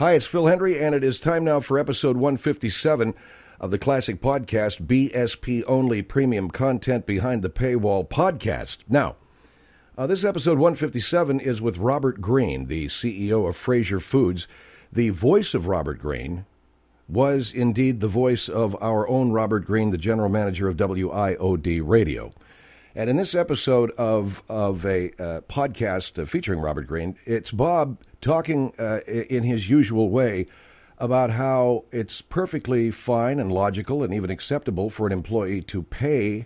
Hi, it's Phil Hendry, and it is time now for episode 157 of the classic podcast, BSP Only Premium Content Behind the Paywall podcast. Now, this episode 157 is with Robert Greene, the CEO of Fraser Foods. The voice of Robert Greene was indeed the voice of our own Robert Greene, the general manager of WIOD Radio. And in this episode of a podcast featuring Robert Greene, it's Bob talking in his usual way about how it's perfectly fine and logical and even acceptable for an employee to pay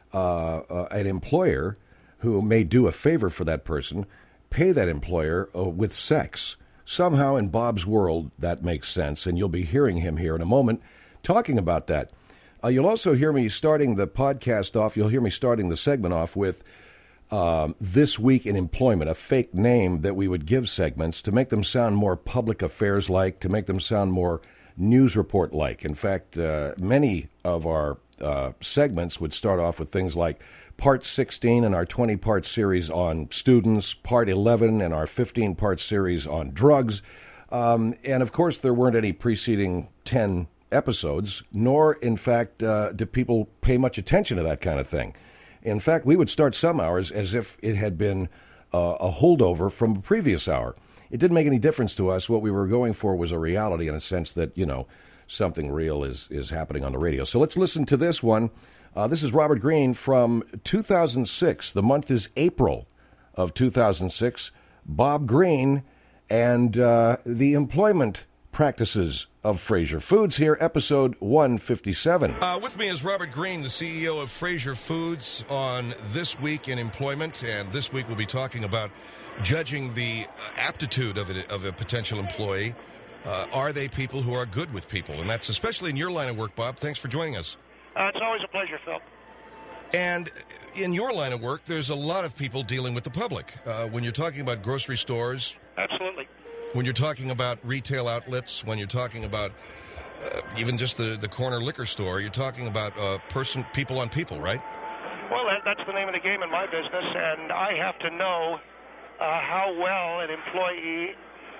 an employer who may do a favor for that person, pay that employer with sex. Somehow in Bob's world, that makes sense, and you'll be hearing him here in a moment talking about that. You'll also hear me starting the podcast off, you'll hear me starting the segment off with This Week in Employment, a fake name that we would give segments to make them sound more public affairs-like, to make them sound more news report-like. In fact, many of our segments would start off with things like Part 16 in our 20-part series on students, Part 11 in our 15-part series on drugs, and of course there weren't any preceding 10 episodes, nor, in fact, do people pay much attention to that kind of thing. In fact, we would start some hours as if it had been a holdover from a previous hour. It didn't make any difference to us. What we were going for was a reality in a sense that, something real is happening on the radio. So let's listen to this one. This is Robert Greene from 2006. The month is April of 2006. Bob Greene and the employment practices of Fraser Foods here, episode 157. With me is Robert Greene, the CEO of Fraser Foods, on This Week in Employment. And this week we'll be talking about judging the aptitude of a potential employee. Are they people who are good with people? And that's especially in your line of work, Bob. Thanks for joining us. It's always a pleasure, Phil. And in your line of work, there's a lot of people dealing with the public. When you're talking about grocery stores. Absolutely. When you're talking about retail outlets, when you're talking about even just the corner liquor store, you're talking about people on people, right? Well, that's the name of the game in my business, and I have to know how well an employee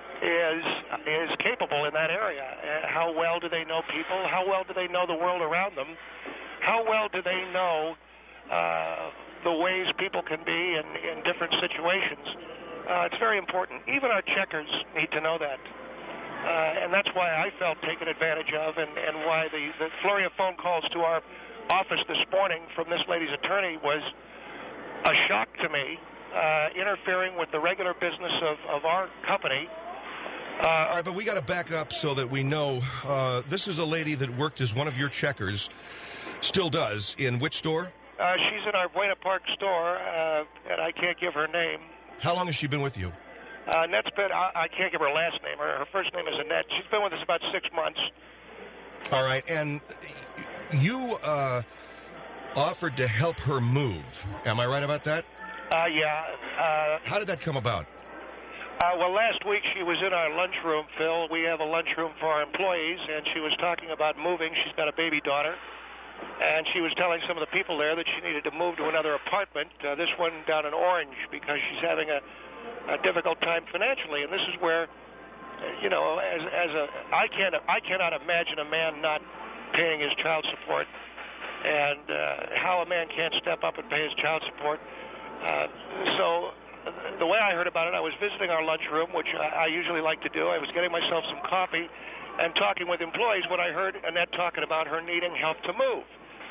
is capable in that area. How well do they know people? How well do they know the world around them? How well do they know the ways people can be in different situations? It's very important. Even our checkers need to know that. And that's why I felt taken advantage of and why the flurry of phone calls to our office this morning from this lady's attorney was a shock to me, interfering with the regular business of our company. All right, but we got to back up so that we know. This is a lady that worked as one of your checkers, still does, in which store? She's in our Buena Park store, and I can't give her name. How long has she been with you? Annette's been, I can't give her last name. Her first name is Annette. She's been with us about 6 months. All right, and you offered to help her move. Am I right about that? Yeah. How did that come about? Well, last week she was in our lunchroom, Phil. We have a lunchroom for our employees, and she was talking about moving. She's got a baby daughter. And she was telling some of the people there that she needed to move to another apartment, this one down in Orange, because she's having a difficult time financially. And this is where, I cannot imagine a man not paying his child support, and how a man can't step up and pay his child support. So the way I heard about it, I was visiting our lunchroom, which I usually like to do. I was getting myself some coffee and talking with employees when I heard Annette talking about her needing help to move.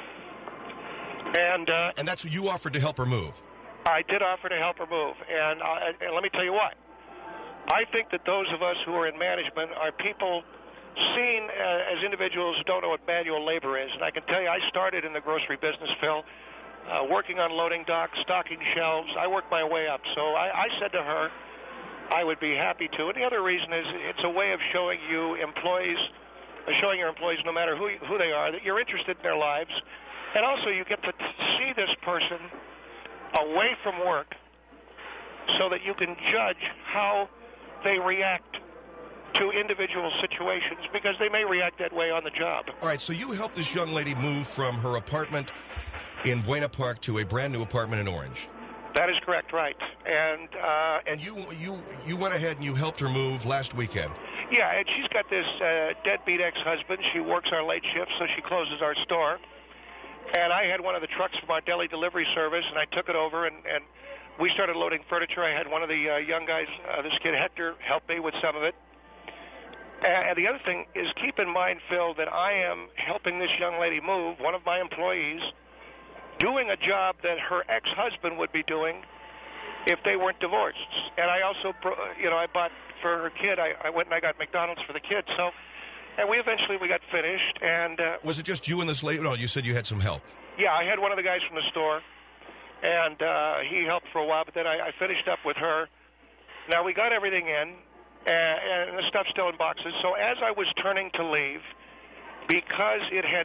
And that's what you offered to help her move? I did offer to help her move. And let me tell you what. I think that those of us who are in management are people seen as individuals who don't know what manual labor is. And I can tell you, I started in the grocery business, Phil, working on loading docks, stocking shelves. I worked my way up. So I said to her, I would be happy to. And the other reason is it's a way of showing your employees, no matter who they are, that you're interested in their lives. And also you get to see this person away from work so that you can judge how they react to individual situations, because they may react that way on the job. All right, so you helped this young lady move from her apartment in Buena Park to a brand new apartment in Orange. That is correct, right. And you went ahead and you helped her move last weekend. Yeah, and she's got this deadbeat ex-husband. She works our late shift, so she closes our store. And I had one of the trucks from our deli delivery service, and I took it over, and we started loading furniture. I had one of the young guys, this kid Hector, help me with some of it. And the other thing is, keep in mind, Phil, that I am helping this young lady move, one of my employees, doing a job that her ex-husband would be doing if they weren't divorced. And I also, I bought for her kid, I went and I got McDonald's for the kid. So, and we got finished. And was it just you and this lady? No, you said you had some help. Yeah, I had one of the guys from the store, and he helped for a while, but then I finished up with her. Now, we got everything in, and the stuff's still in boxes. So as I was turning to leave, because it had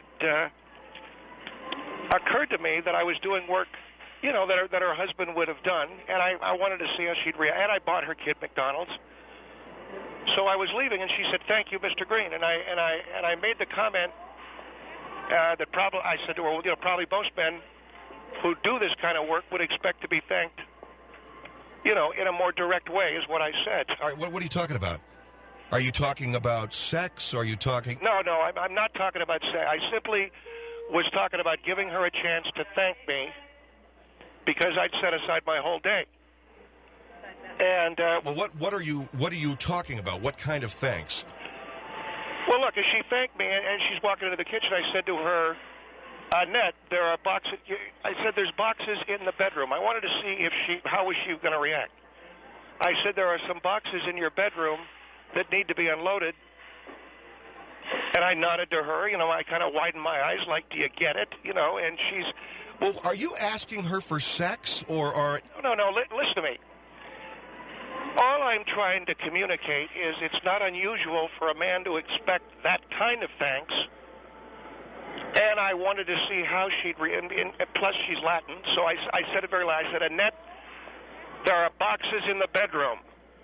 occurred to me that I was doing work, that her husband would have done, and I wanted to see how she'd react. And I bought her kid McDonald's. So I was leaving, and she said, "Thank you, Mr. Green." And I made the comment that probably I said to her, probably most men who do this kind of work would expect to be thanked, in a more direct way, is what I said. All right, what are you talking about? Are you talking about sex? Are you talking? No, I'm not talking about sex. I simply was talking about giving her a chance to thank me because I'd set aside my whole day. And well, what are you talking about? What kind of thanks? Well, look, as she thanked me, and she's walking into the kitchen, I said to her, "Annette, there are boxes." I said, "There's boxes in the bedroom." I wanted to see how was she going to react. I said, "There are some boxes in your bedroom that need to be unloaded." And I nodded to her. I kind of widened my eyes, like, "Do you get it?" And she's. Well, are you asking her for sex, or are? No. Listen to me. All I'm trying to communicate is it's not unusual for a man to expect that kind of thanks. And I wanted to see how she'd react. Plus, she's Latin, so I said it very loud. I said, "Annette, there are boxes in the bedroom.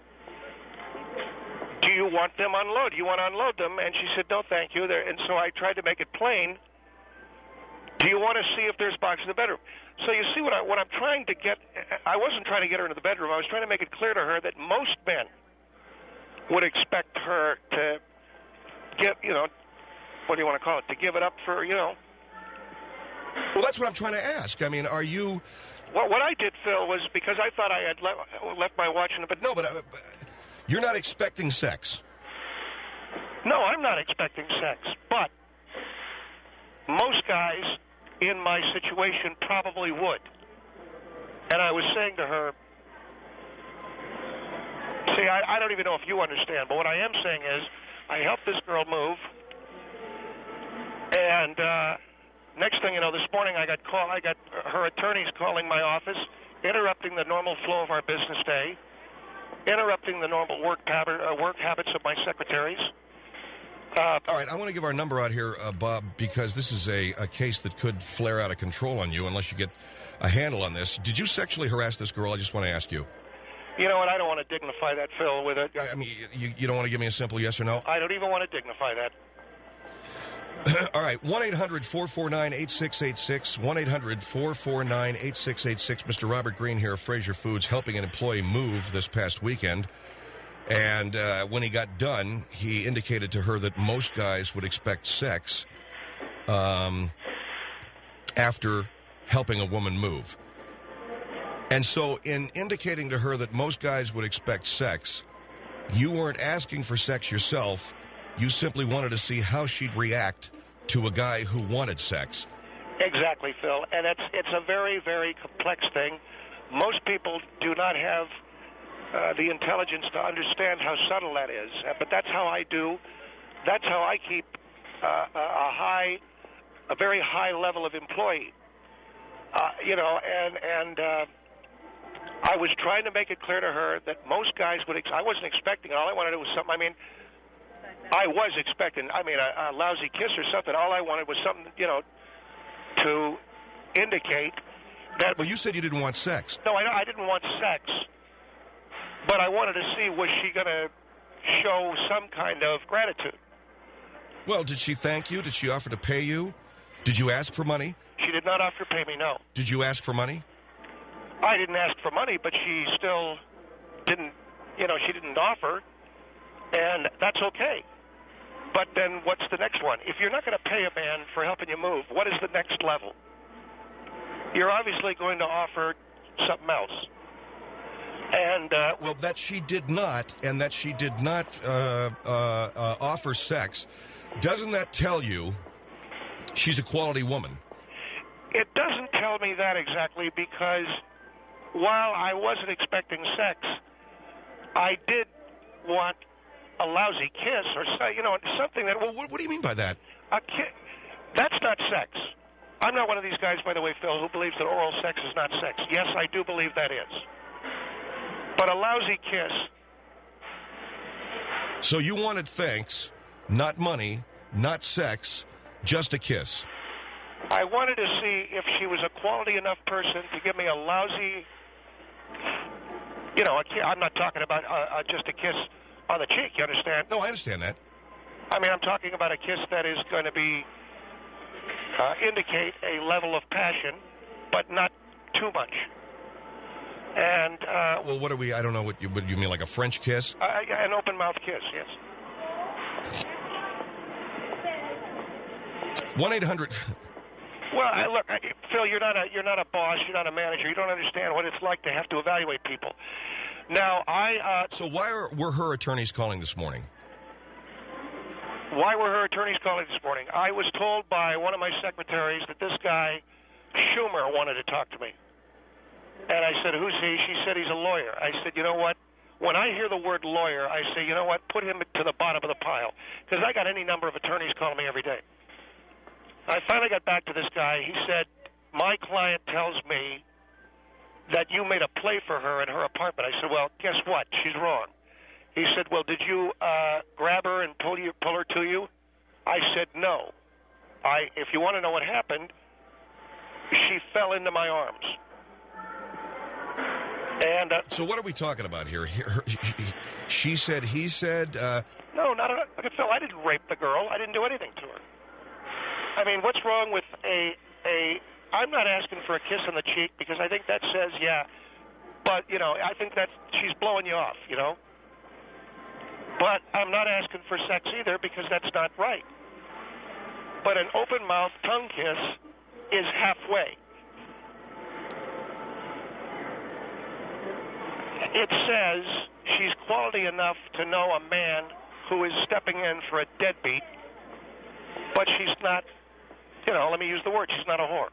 Do you want them unloaded? You want to unload them?" And she said, "No, thank you." And so I tried to make it plain. Do you want to see if there's boxes in the bedroom? So you see what I'm trying to get. I wasn't trying to get her into the bedroom. I was trying to make it clear to her that most men would expect her to get, what do you want to call it, to give it up for, Well, that's what I'm trying to ask. I mean, are you... Well, what I did, Phil, was because I thought I had left my watch in the bedroom. No, but you're not expecting sex. No, I'm not expecting sex. But most guys in my situation probably would. And I was saying to her, see, I don't even know if you understand, but what I am saying is I helped this girl move, and next thing you know, this morning I got her attorneys calling my office, interrupting the normal flow of our business day, interrupting the normal work habits of my secretaries. All right, I want to give our number out here, Bob, because this is a case that could flare out of control on you unless you get a handle on this. Did you sexually harass this girl? I just want to ask you. You know what? I don't want to dignify that, Phil, with it. I mean, you don't want to give me a simple yes or no? I don't even want to dignify that. All right, 1-800-449-8686, 1-800-449-8686. Mr. Robert Green here of Fraser Foods, helping an employee move this past weekend. And when he got done, he indicated to her that most guys would expect sex after helping a woman move. And so in indicating to her that most guys would expect sex, you weren't asking for sex yourself. You simply wanted to see how she'd react to a guy who wanted sex. Exactly, Phil. And it's a very, very complex thing. Most people do not have the intelligence to understand how subtle that is. But that's how I do. That's how I keep a very high level of employee. I was trying to make it clear to her that most guys would. I wasn't expecting it. All I wanted was something. I mean, I was expecting. I mean, a lousy kiss or something. All I wanted was something, to indicate that. Well, you said you didn't want sex. No, I didn't want sex. But I wanted to see, was she going to show some kind of gratitude? Well, did she thank you? Did she offer to pay you? Did you ask for money? She did not offer to pay me, no. Did you ask for money? I didn't ask for money, but she still didn't, she didn't offer. And that's okay. But then what's the next one? If you're not going to pay a man for helping you move, what is the next level? You're obviously going to offer something else. And well, that she did not, and that she did not offer sex, doesn't that tell you she's a quality woman? It doesn't tell me that exactly, because while I wasn't expecting sex, I did want a lousy kiss or something that... Well, what do you mean by that? A kiss. That's not sex. I'm not one of these guys, by the way, Phil, who believes that oral sex is not sex. Yes, I do believe that is. But a lousy kiss... So you wanted thanks, not money, not sex, just a kiss. I wanted to see if she was a quality enough person to give me a lousy... I'm not talking about just a kiss on the cheek, you understand? No, I understand that. I mean, I'm talking about a kiss that is going to be indicate a level of passion, but not too much. And well, what are we? I don't know what you mean, like a French kiss? An open mouth kiss, yes. 1-800. Well, look, Phil, you're not a boss, you're not a manager. You don't understand what it's like to have to evaluate people. Now, So why were her attorneys calling this morning? Why were her attorneys calling this morning? I was told by one of my secretaries that this guy, Schumer, wanted to talk to me. And I said, who's he? She said he's a lawyer. I said, you know what? When I hear the word lawyer, I say, you know what? Put him to the bottom of the pile. Because I got any number of attorneys calling me every day. I finally got back to this guy. He said, my client tells me that you made a play for her in her apartment. I said, well, guess what? She's wrong. He said, well, did you grab her and pull her to you? I said, no. If you want to know what happened, she fell into my arms. And so what are we talking about here? She said, he said... No, not at all. Phil, I didn't rape the girl. I didn't do anything to her. I mean, what's wrong with I'm not asking for a kiss on the cheek because I think that says, yeah. But, I think that she's blowing you off, But I'm not asking for sex either because that's not right. But an open-mouth tongue kiss is halfway. It says she's quality enough to know a man who is stepping in for a deadbeat, but she's not, let me use the word, she's not a whore.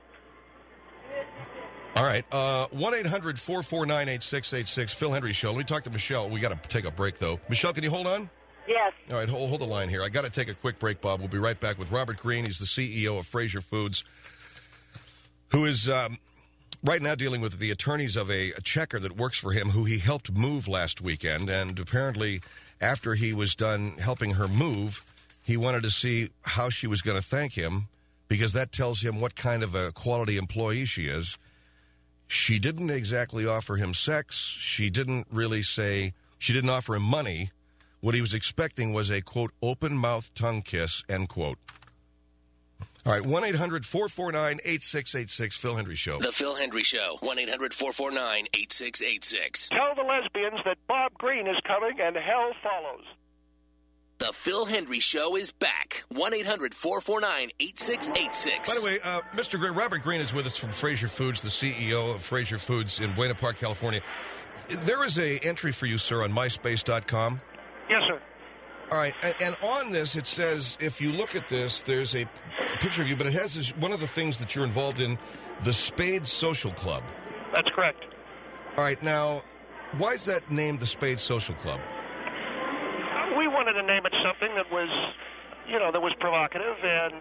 All right, 1-800-449-8686, Phil Hendrie Show. Let me talk to Michelle. We got to take a break, though. Michelle, can you hold on? Yes. All right, hold the line here. I got to take a quick break, Bob. We'll be right back with Robert Green. He's the CEO of Fraser Foods, who is right now dealing with the attorneys of a checker that works for him, who he helped move last weekend. And apparently, after he was done helping her move, he wanted to see how she was going to thank him, because that tells him what kind of a quality employee she is. She didn't exactly offer him sex. She didn't offer him money. What he was expecting was a, quote, open-mouth tongue kiss, end quote. All right, 1-800-449-8686, Phil Hendrie Show. The Phil Hendrie Show, 1-800-449-8686. Tell the lesbians that Bob Green is coming and hell follows. The Phil Hendrie Show is back. 1-800-449-8686. By the way, Mr. Green, Robert Green is with us from Fraser Foods, the CEO of Fraser Foods in Buena Park, California. There is an entry for you, sir, on myspace.com. Yes, sir. All right, and on this, it says, if you look at this, there's a picture of you, but it has this, one of the things that you're involved in, the Spade Social Club. That's correct. All right, now, why is that named the Spade Social Club? We wanted to name it something that was, that was provocative. And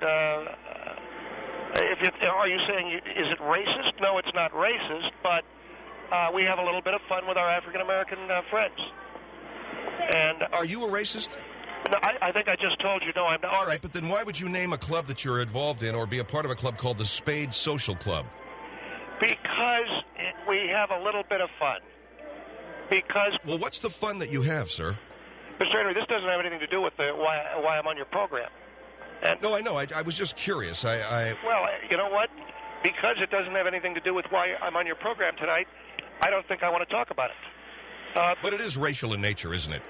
are you saying, is it racist? No, it's not racist, but we have a little bit of fun with our African-American friends. And are you a racist? No, I think I just told you, no, I'm not. All right, but then why would you name a club that you're involved in or be a part of a club called the Spade Social Club? Because we have a little bit of fun. Well, what's the fun that you have, sir? Mr. Henry, this doesn't have anything to do with why I'm on your program. And no, I know. I was just curious. Well, you know what? Because it doesn't have anything to do with why I'm on your program tonight, I don't think I want to talk about it. But it is racial in nature, isn't it?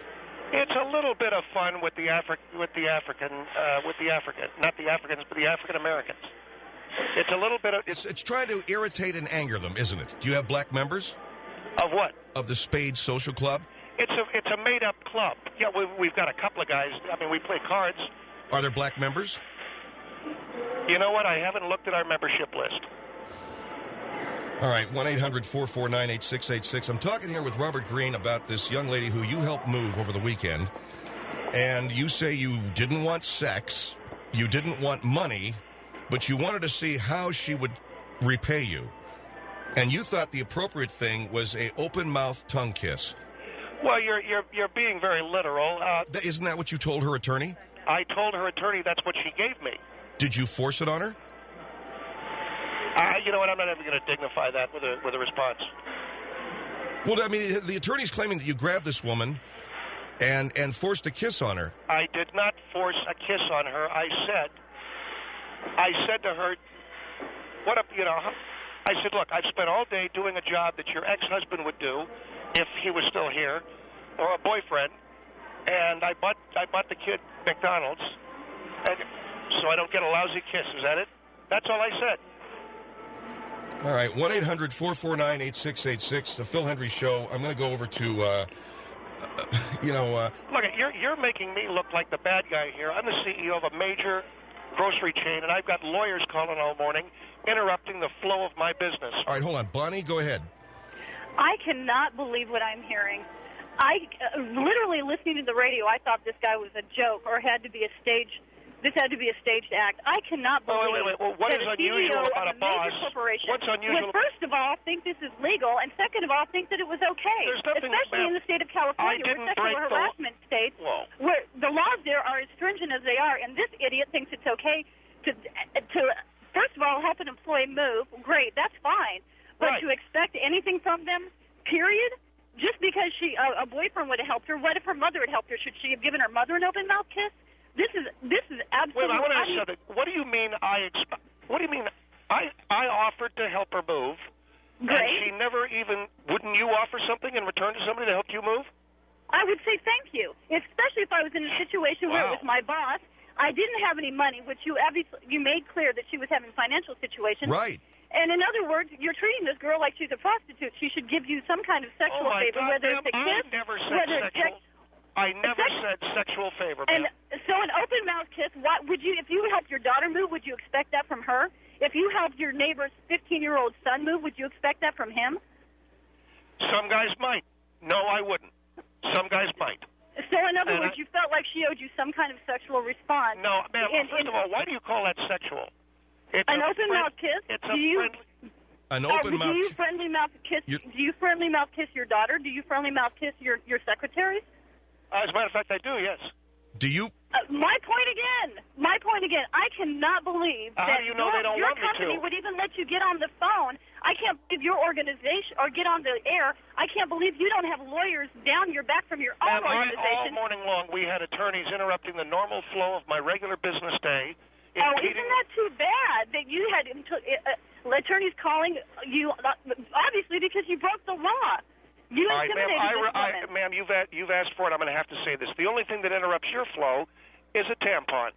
It's a little bit of fun with the African, not the Africans, but the African Americans. It's a little bit of It's trying to irritate and anger them, isn't it? Do you have black members of what? of the Spade Social Club? It's a made-up club. Yeah, we've got a couple of guys. I mean, we play cards. Are there black members? You know what? I haven't looked at our membership list. All right, 1-800-449-8686. I'm talking here with Robert Green about this young lady who you helped move over the weekend. And you say you didn't want sex, you didn't want money, but you wanted to see how she would repay you. And you thought the appropriate thing was a open-mouth tongue kiss. Well, you're being very literal. Isn't that what you told her attorney? I told her attorney that's what she gave me. Did you force it on her? You know what? I'm not even going to dignify that with a response. Well, I mean, the attorney's claiming that you grabbed this woman and forced a kiss on her. I did not force a kiss on her. I said to her, "What up? You know?" I said, "Look, I've spent all day doing a job that your ex-husband would do if he was still here, or a boyfriend, and I bought the kid McDonald's, and so I don't get a lousy kiss. Is that it? That's all I said." All right, 1-800-449-8686, the Phil Hendry Show. I'm going to go over to, Look, you're making me look like the bad guy here. I'm the CEO of a major grocery chain, and I've got lawyers calling all morning, interrupting the flow of my business. All right, hold on. Bonnie, go ahead. I cannot believe what I'm hearing. Literally listening to the radio, I thought this guy was a joke or had to be a stage. This had to be a staged act. I cannot believe wait. Well, what that is a unusual CEO about of a boss? major corporation What's unusual? would, first of all, think this is legal, and second of all, think that it was okay. There's nothing, especially in the state of California, where sexual harassment states, where the laws there are as stringent as they are, and this idiot thinks it's okay to first of all, help an employee move. Great, that's fine. But to expect anything from them, period, just because a boyfriend would have helped her, what if her mother had helped her? Should she have given her mother an open mouth kiss? This is absolutely. Wait, I want to ask you something. What do you mean? What do you mean? I offered to help her move. Great. And she never even. Wouldn't you offer something in return to somebody to help you move? I would say thank you, especially if I was in a situation where it was my boss. I didn't have any money, which you made clear that she was having financial situations. Right. And in other words, you're treating this girl like she's a prostitute. She should give you some kind of sexual favor, whether it's a kiss, whether it's sexual. I never said sexual favor, ma'am. And so an open mouth kiss, what would you, if you helped your daughter move, would you expect that from her? If you helped your neighbor's 15-year-old son move, would you expect that from him? Some guys might. No, I wouldn't. Some guys might. So in other words, you felt like she owed you some kind of sexual response. No, ma'am, first of all, why do you call that sexual? It's an open mouth kiss? It's a friendly... An open mouth. Do you friendly mouth kiss? Do you friendly mouth kiss your daughter? Do you friendly mouth kiss your secretaries? As a matter of fact, I do. Yes. Do you? My point again. I cannot believe that do you know they don't your want me company to? would even let you get on the phone. I can't believe your organization or get on the air. I can't believe you don't have lawyers down your back from your own organization. All morning long, we had attorneys interrupting the normal flow of my regular business day. Oh, isn't that too bad that you had attorneys calling you, obviously because you broke the law. You intimidated this woman. Ma'am, you've asked for it. I'm going to have to say this. The only thing that interrupts your flow is a tampon.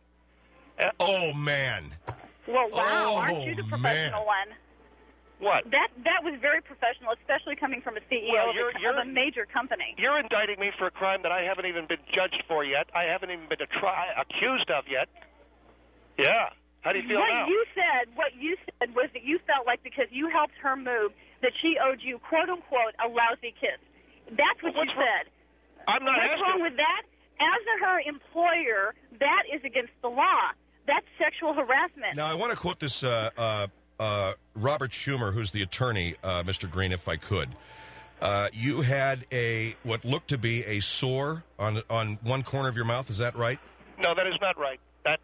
Oh, man. Well, wow. Aren't you the professional one? What? That was very professional, especially coming from a CEO of a major company. You're indicting me for a crime that I haven't even been judged for yet. I haven't even been accused of yet. Yeah. How do you feel now? What you said was that you felt like because you helped her move, that she owed you, quote-unquote, a lousy kiss. That's what you said. I'm not asking. What's wrong with that? As her employer, that is against the law. That's sexual harassment. Now, I want to quote this Robert Schumer, who's the attorney, Mr. Green, if I could. You had what looked to be a sore on one corner of your mouth. Is that right? No, that is not right. That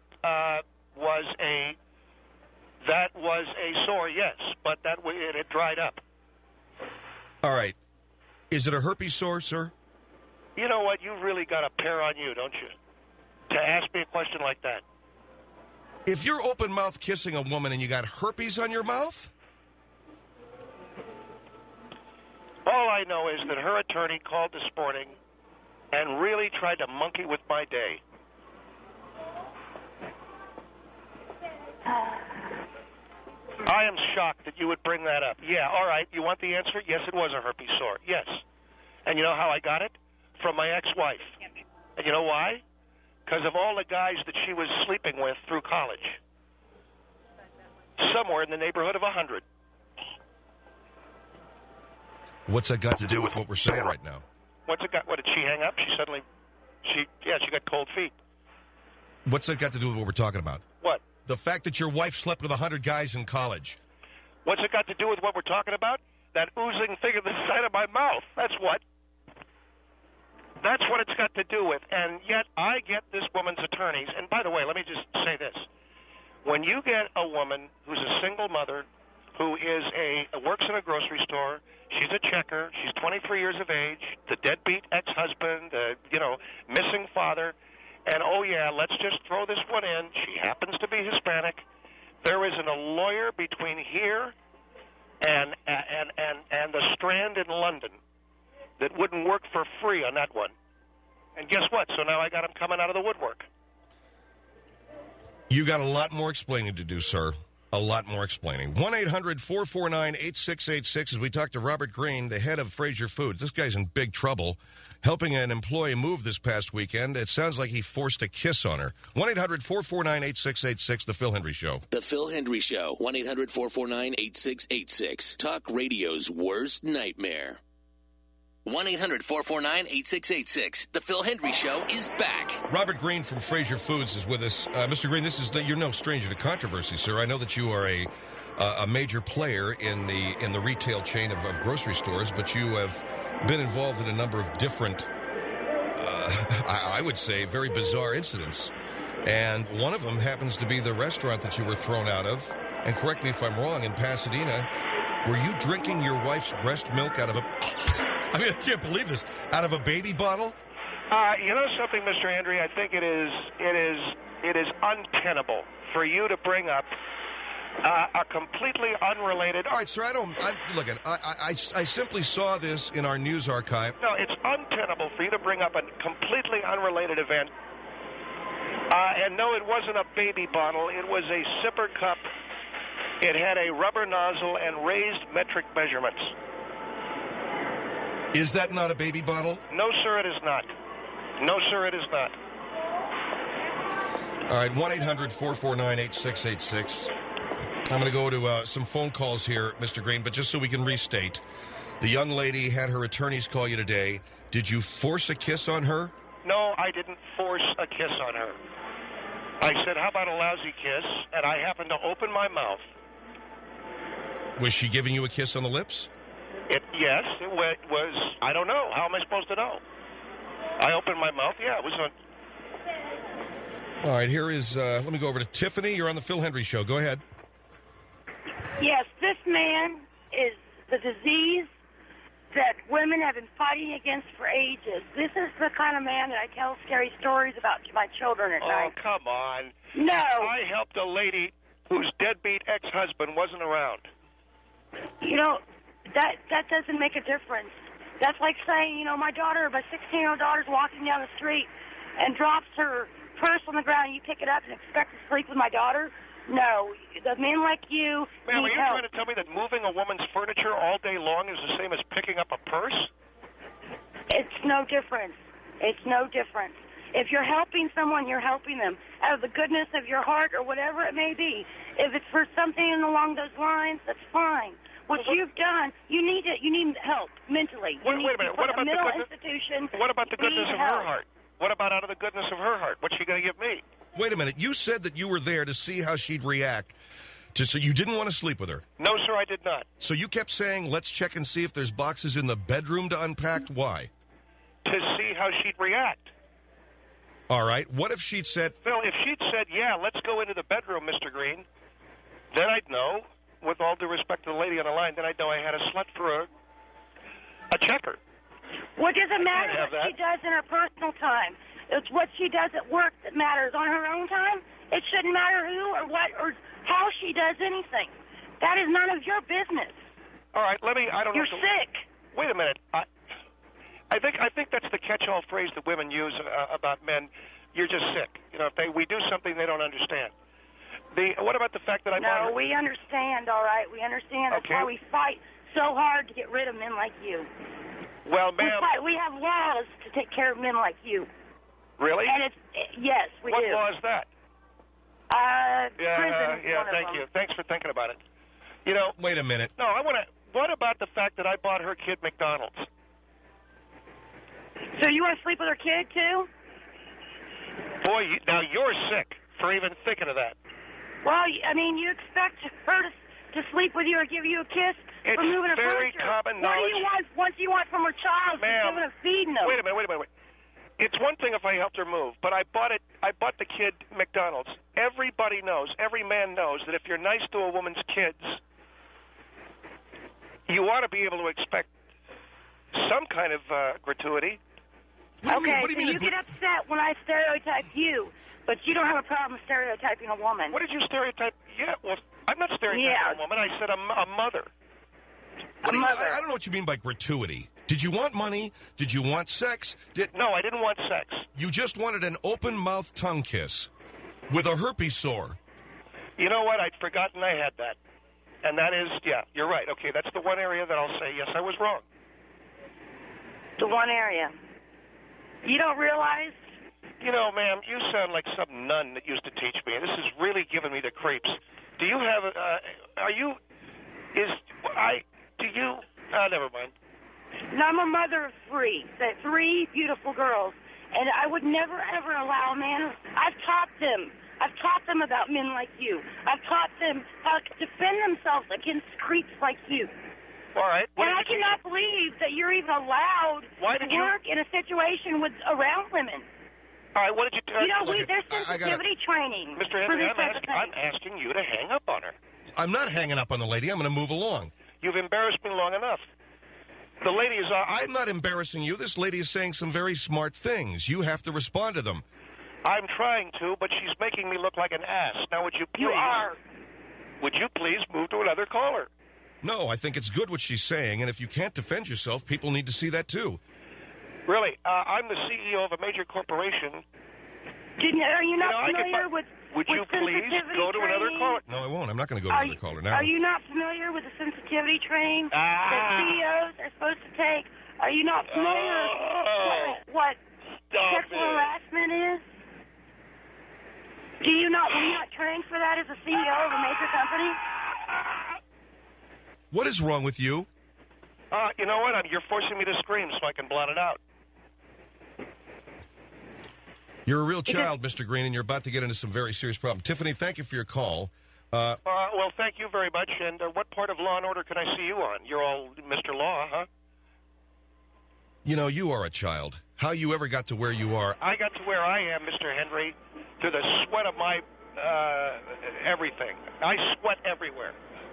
was a sore, yes, but it had dried up. All right. Is it a herpes sore, sir? You know what? You've really got a pair on you, don't you? To ask me a question like that. If you're open mouth kissing a woman and you got herpes on your mouth? All I know is that her attorney called this morning and really tried to monkey with my day. I am shocked that you would bring that up. Yeah, all right, you want the answer? Yes, it was a herpes sore. Yes. And you know how I got it? From my ex-wife. And you know why? Because of all the guys that she was sleeping with through college. Somewhere in the neighborhood of 100. What's that got to do with what we're saying right now? What did she hang up? She got cold feet. What's that got to do with what we're talking about? What? The fact that your wife slept with 100 guys in college. What's it got to do with what we're talking about? That oozing thing in the side of my mouth. That's what. That's what it's got to do with. And yet I get this woman's attorneys. And by the way, let me just say this. When you get a woman who's a single mother, who works in a grocery store, she's a checker, she's 23 years of age, the deadbeat ex-husband, missing father, and oh yeah, let's just throw this one in. She happens to be Hispanic. There isn't a lawyer between here and the Strand in London that wouldn't work for free on that one. And guess what? So now I got him coming out of the woodwork. You got a lot more explaining to do, sir. A lot more explaining. 1-800-449-8686 as we talk to Robert Green, the head of Fraser Foods. This guy's in big trouble. Helping an employee move this past weekend. It sounds like he forced a kiss on her. 1-800-449-8686, The Phil Hendry Show. The Phil Hendry Show. 1-800-449-8686. Talk radio's worst nightmare. 1-800-449-8686. The Phil Hendry Show is back. Robert Green from Fraser Foods is with us. Mr. Green, you're no stranger to controversy, sir. I know that you are a major player in the retail chain of grocery stores, but you have been involved in a number of different, I would say, very bizarre incidents. And one of them happens to be the restaurant that you were thrown out of. And correct me if I'm wrong, in Pasadena, were you drinking your wife's breast milk out of a... I mean, I can't believe this. Out of a baby bottle? You know something, Mr. Hendry? I think it is untenable for you to bring up a completely unrelated... All right, sir, I simply saw this in our news archive. No, it's untenable for you to bring up a completely unrelated event. And no, it wasn't a baby bottle. It was a sipper cup. It had a rubber nozzle and raised metric measurements. Is that not a baby bottle? No, sir, it is not. No, sir, it is not. All right, 1-800-449-8686. I'm going to go to some phone calls here, Mr. Green, but just so we can restate. The young lady had her attorneys call you today. Did you force a kiss on her? No, I didn't force a kiss on her. I said, how about a lousy kiss? And I happened to open my mouth. Was she giving you a kiss on the lips? Yes, it was. I don't know. How am I supposed to know? I opened my mouth. Yeah, it was on. All right, here is, let me go over to Tiffany. You're on the Phil Hendry Show. Go ahead. Yes, this man is the disease that women have been fighting against for ages. This is the kind of man that I tell scary stories about to my children at night. Oh, come on. No. I helped a lady whose deadbeat ex-husband wasn't around. You know, that doesn't make a difference. That's like saying, my 16-year-old daughter's walking down the street and drops her purse on the ground and you pick it up and expect to sleep with my daughter? No. The men like you Ma'am, are need you help. trying to tell me that moving a woman's furniture all day long is the same as picking up a purse? It's no difference. It's no difference. If you're helping someone, you're helping them out of the goodness of your heart or whatever it may be. If it's for something along those lines, that's fine. What you've done, you need help mentally. Wait a minute. What about institution? What about the goodness of her heart? What about out of the goodness of her heart? What's she going to give me? Wait a minute. You said that you were there to see how she'd react. So you didn't want to sleep with her? No, sir, I did not. So you kept saying, let's check and see if there's boxes in the bedroom to unpack? Why? To see how she'd react. All right. What if she'd said... Phil, if she'd said, yeah, let's go into the bedroom, Mr. Green, then I'd know, with all due respect to the lady on the line, then I'd know I had a slut for a checker. What does it matter what she does in her personal time? It's what she does at work that matters. On her own time, it shouldn't matter who or what or how she does anything. That is none of your business. All right, I don't know. You're sick. Wait a minute. I think that's the catch-all phrase that women use about men. You're just sick. You know, if we do something they don't understand. What about the fact that No, we understand, all right? We understand. That's why we fight so hard to get rid of men like you. Well, ma'am... We have laws to take care of men like you. Really? And yes, we do. What law is that? Prison is one of thank them. you. Thanks for thinking about it. You know... Wait a minute. No, I want to... What about the fact that I bought her kid McDonald's? So you want to sleep with her kid, too? Boy, now you're sick for even thinking of that. Well, I mean, you expect her to sleep with you or give you a kiss for moving her very furniture. common What knowledge. do you want from her child? Ma'am, She's giving her feeding them. Wait a minute. It's one thing if I helped her move, but I bought the kid McDonald's. Everybody knows, every man knows that if you're nice to a woman's kids, you ought to be able to expect some kind of gratuity. What do you mean you get upset when I stereotype you, but you don't have a problem stereotyping a woman. What did you stereotype? Yeah, well, I'm not stereotyping a woman. I said a mother. I don't know what you mean by gratuity. Did you want money? Did you want sex? No, I didn't want sex. You just wanted an open-mouth tongue kiss with a herpes sore. You know what? I'd forgotten I had that. And that is, yeah, you're right. Okay, that's the one area that I'll say, yes, I was wrong. The one area. You don't realize? You know, ma'am, you sound like some nun that used to teach me. This is really giving me the creeps. Do you have, never mind. No, I'm a mother of three beautiful girls. And I would never, ever allow a man. I've taught them about men like you. I've taught them how to defend themselves against creeps like you. All right. And I cannot believe that you're even allowed to work in a situation around women. All right, what did you tell me? You know, there's sensitivity training. Mr. Henry, I'm asking you to hang up on her. I'm not hanging up on the lady. I'm going to move along. You've embarrassed me long enough. The lady is... I'm not embarrassing you. This lady is saying some very smart things. You have to respond to them. I'm trying to, but she's making me look like an ass. Now, would you please... You are. Would you please move to another caller? No, I think it's good what she's saying, and if you can't defend yourself, people need to see that too. Really, I'm the CEO of a major corporation. Are you not familiar with Would you please go to another caller? No, I won't. I'm not going to go to another caller now. Are you not familiar with the sensitivity training that CEOs are supposed to take? Are you not familiar with what sexual harassment is? Were you not trained for that as a CEO of a major company? What is wrong with you? You know what? You're forcing me to scream so I can blot it out. You're a real child, Mr. Green, and you're about to get into some very serious problems. Tiffany, thank you for your call. Well, thank you very much. And what part of Law and Order can I see you on? You're all Mr. Law, huh? You know, you are a child. How you ever got to where you are... I got to where I am, Mr. Henry, to the sweat of my everything. I sweat everywhere.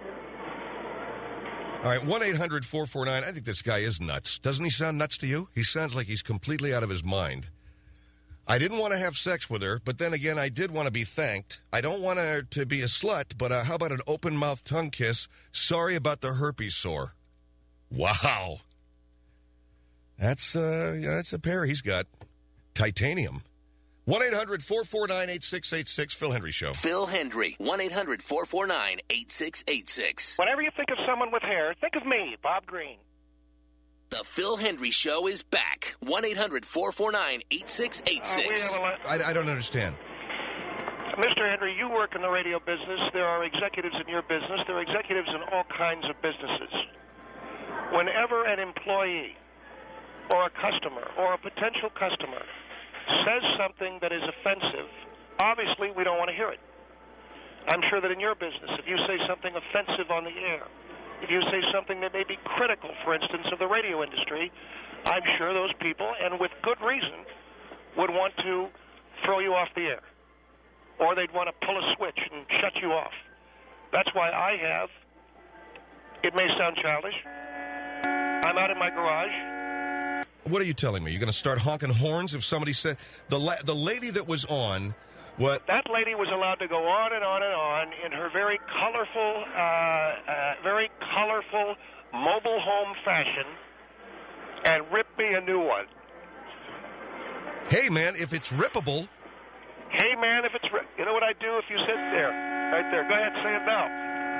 All right, 1-800-449. I think this guy is nuts. Doesn't he sound nuts to you? He sounds like he's completely out of his mind. I didn't want to have sex with her, but then again, I did want to be thanked. I don't want her to be a slut, but how about an open-mouth tongue kiss? Sorry about the herpes sore. Wow. That's a pair he's got. Titanium. 1-800-449-8686, Phil Hendry Show. Phil Hendry, 1-800-449-8686. Whenever you think of someone with hair, think of me, Bob Green. The Phil Hendry Show is back. 1-800-449-8686. I don't understand. Mr. Henry, you work in the radio business. There are executives in your business. There are executives in all kinds of businesses. Whenever an employee or a customer or a potential customer says something that is offensive, obviously we don't want to hear it. I'm sure that in your business, if you say something offensive on the air, if you say something that may be critical, for instance, of the radio industry, I'm sure those people, and with good reason, would want to throw you off the air. Or they'd want to pull a switch and shut you off. That's why I have, it may sound childish, I'm out in my garage. What are you telling me? You're going to start honking horns if somebody said... The lady that was on... What? That lady was allowed to go on and on and on in her very colorful mobile home fashion and rip me a new one. Hey, man, if it's rippable. Hey, man, if it's you know what I'd do if you sit there? Right there. Go ahead, say it now.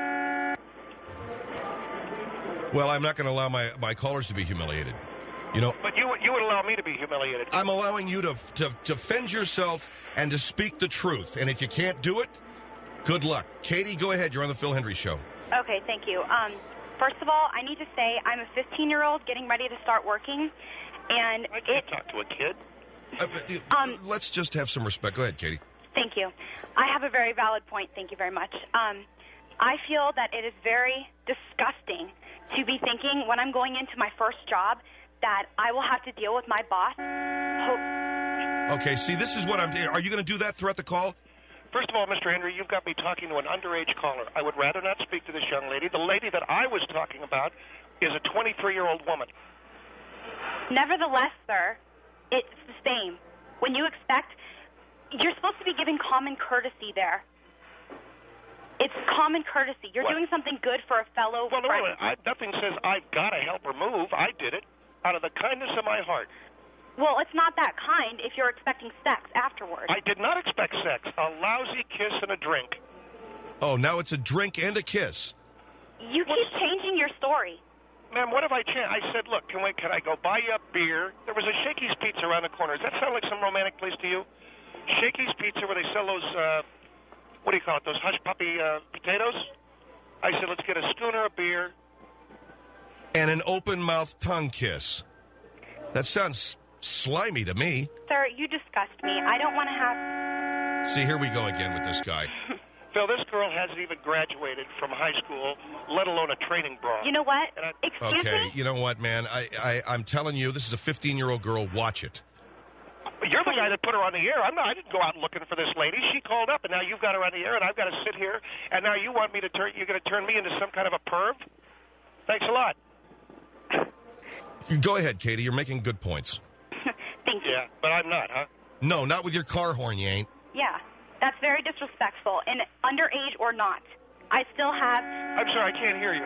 Well, I'm not going to allow my callers to be humiliated. You know, but you would allow me to be humiliated. I'm allowing you to defend yourself and to speak the truth. And if you can't do it, good luck. Katie, go ahead. You're on the Phil Hendrie Show. Okay, thank you. First of all, I need to say I'm a 15-year-old getting ready to start working, and I can't talk to a kid. Let's just have some respect. Go ahead, Katie. Thank you. I have a very valid point. Thank you very much. I feel that it is very disgusting to be thinking when I'm going into my first job that I will have to deal with my boss. Okay, see, this is what I'm... Are you going to do that throughout the call? First of all, Mr. Hendrie, you've got me talking to an underage caller. I would rather not speak to this young lady. The lady that I was talking about is a 23-year-old woman. Nevertheless, sir, it's the same. When you expect... You're supposed to be giving common courtesy there. It's common courtesy. You're doing something good for a fellow friend. Well, nothing says I've got to help her move. I did it out of the kindness of my heart. Well, it's not that kind if you're expecting sex afterwards. I did not expect sex. A lousy kiss and a drink. Oh, now it's a drink and a kiss. You keep changing your story. Ma'am, what have I changed? I said, look, can I go buy you a beer? There was a Shakey's Pizza around the corner. Does that sound like some romantic place to you? Shakey's Pizza where they sell those, what do you call it, those hush puppy potatoes? I said, let's get a schooner of beer. And an open-mouthed tongue kiss. That sounds slimy to me. Sir, you disgust me. I don't want to have... See, here we go again with this guy. Phil, this girl hasn't even graduated from high school, let alone a training bra. You know what? Excuse me? me? You know what, man? I'm telling you, this is a 15-year-old girl. Watch it. You're the guy that put her on the air. I didn't go out looking for this lady. She called up, and now you've got her on the air, and I've got to sit here, and now you want me to you're going to turn me into some kind of a perv? Thanks a lot. Go ahead, Katie. You're making good points. Thank you. Yeah, but I'm not, huh? No, not with your car horn, you ain't. Yeah, that's very disrespectful, and underage or not. I still have... I'm sorry, I can't hear you.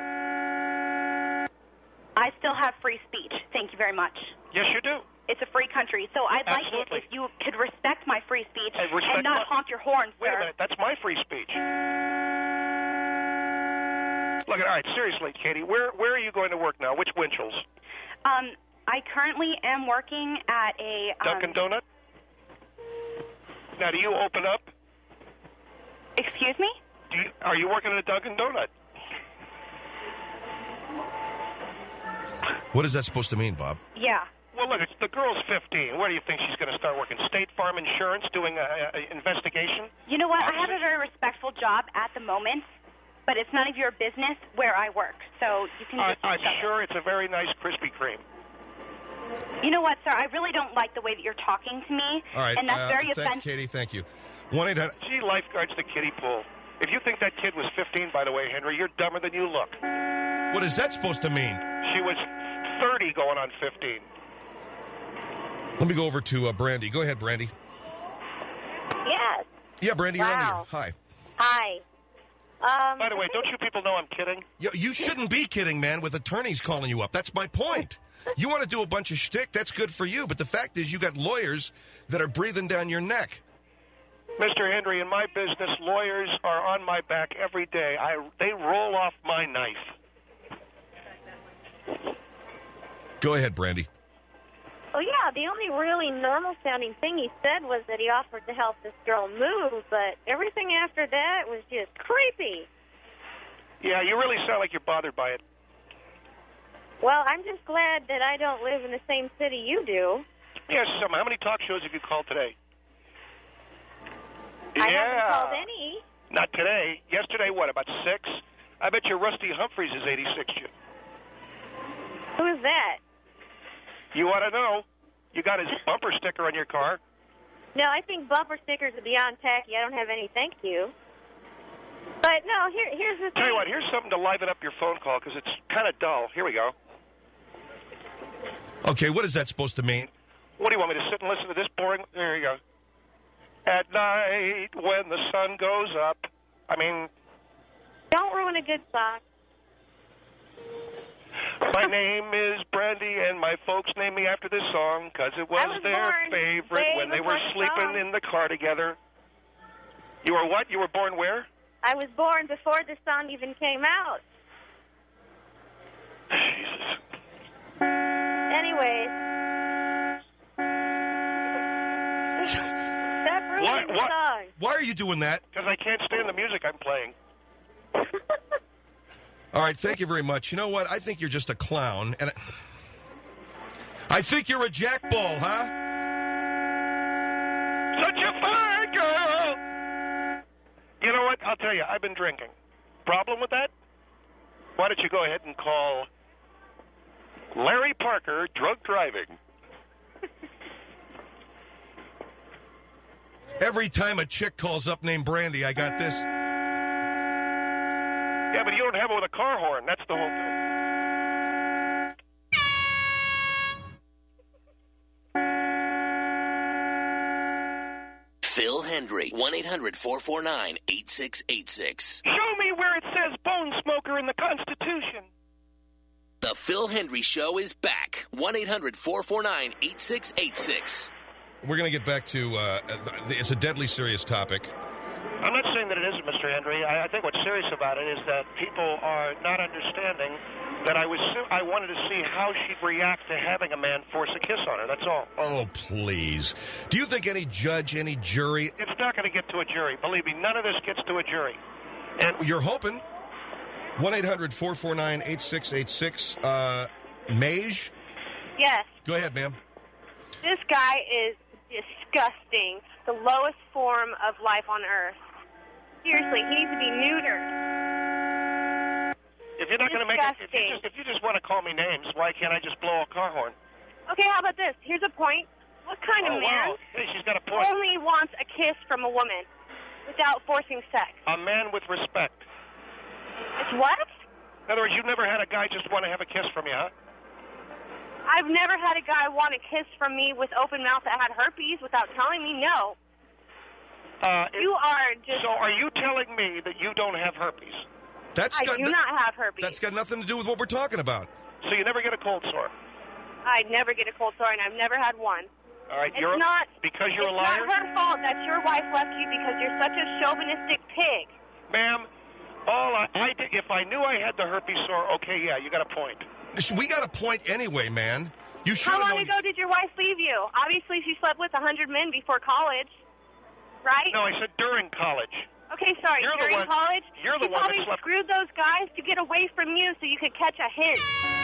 I still have free speech. Thank you very much. Yes, you do. It's a free country, so I'd like it if you could respect my free speech and not honk your horn, sir. Wait a minute, that's my free speech. Look, all right, seriously, Katie, where are you going to work now? Which Winchell's? I currently am working at a... Dunkin' Donut? Now, do you open up? Excuse me? Are you working at a Dunkin' Donut? What is that supposed to mean, Bob? Yeah. Well, look, the girl's 15. Where do you think she's going to start working? State Farm Insurance doing an investigation? You know what? I have a very respectful job at the moment, but it's none of your business where I work, so you can just... I'm sure it's a very nice Krispy Kreme. You know what, sir? I really don't like the way that you're talking to me. All right. And that's very offensive. Katie, thank you. 1-800... She lifeguards the kiddie pool. If you think that kid was 15, by the way, Henry, you're dumber than you look. What is that supposed to mean? She was 30 going on 15. Let me go over to Brandy. Go ahead, Brandy. Yes. Yeah, Brandy, you're on the air. Hi. Hi. By the way, don't you people know I'm kidding? You shouldn't be kidding, man, with attorneys calling you up. That's my point. You want to do a bunch of shtick, that's good for you. But the fact is you got lawyers that are breathing down your neck. Mr. Hendrie, in my business, lawyers are on my back every day. They roll off my knife. Go ahead, Brandy. Oh, yeah, the only really normal-sounding thing he said was that he offered to help this girl move, but everything after that was just creepy. Yeah, you really sound like you're bothered by it. Well, I'm just glad that I don't live in the same city you do. Yes, how many talk shows have you called today? I haven't called any. Not today. Yesterday, what, about 6? I bet your Rusty Humphreys is 86 you. Who is that? You ought to know. You got his bumper sticker on your car. No, I think bumper stickers are beyond tacky. I don't have any, thank you. But, no, here's the thing. Tell you what, here's something to liven up your phone call, because it's kind of dull. Here we go. Okay, what is that supposed to mean? What do you want me to sit and listen to this boring? There you go. At night, when the sun goes up. I mean... Don't ruin a good song. My name is Brandy, and my folks named me after this song because it was their favorite when they were sleeping in the car together. You were what? You were born where? I was born before this song even came out. Jesus. Anyways. That ruined the song. Why are you doing that? Because I can't stand the music I'm playing. All right, thank you very much. You know what? I think you're just a clown, and I think you're a jackball, huh? Such a fine girl! You know what? I'll tell you, I've been drinking. Problem with that? Why don't you go ahead and call Larry Parker drunk driving? Every time a chick calls up named Brandy, I got this. Yeah, but you don't have it with a car horn. That's the whole thing. Phil Hendry, 1-800-449-8686. Show me where it says bone smoker in the Constitution. The Phil Hendry Show is back. 1-800-449-8686. We're going to get back to, it's a deadly serious topic. I'm not saying that it isn't, Mr. Hendry. I think what's serious about it is that people are not understanding that I wanted to see how she'd react to having a man force a kiss on her. That's all. Oh, please. Do you think any judge, any jury... It's not going to get to a jury. Believe me, none of this gets to a jury. And you're hoping? 1-800-449-8686. Mage? Yes. Go ahead, ma'am. This guy is disgusting. The lowest form of life on Earth. Seriously, he needs to be neutered. If you're not going to make it, if you just want to call me names, why can't I just blow a car horn? Okay, how about this? Here's a point. What kind of man wow. Hey, she's got a point. only wants a kiss from a woman without forcing sex? A man with respect. It's what? In other words, you've never had a guy just want to have a kiss from you, huh? I've never had a guy want a kiss from me with open mouth that had herpes without telling me no. You are just... So are you telling me that you don't have herpes? I do not have herpes. That's got nothing to do with what we're talking about. So you never get a cold sore? I never get a cold sore, and I've never had one. All right, because you're a liar? It's not her fault that your wife left you because you're such a chauvinistic pig. Ma'am, if I knew I had the herpes sore, okay, yeah, you got a point. We got a point anyway, man. You should. How long ago did your wife leave you? Obviously, she slept with 100 men before college, right? No, I said during college. Okay, sorry, during college? You're the one that slept. Screwed those guys to get away from you so you could catch a hint.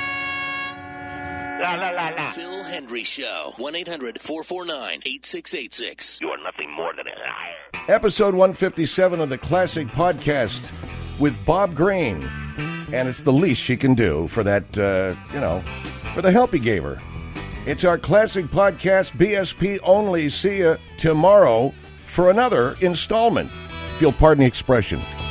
La, la, la, la. Phil Hendry Show. 1-800-449-8686. You are nothing more than a liar. Episode 157 of the Classic Podcast with Bob Green. And it's the least she can do for that, for the help he gave her. It's our Classic Podcast, BSP only. See you tomorrow for another installment. If you'll pardon the expression.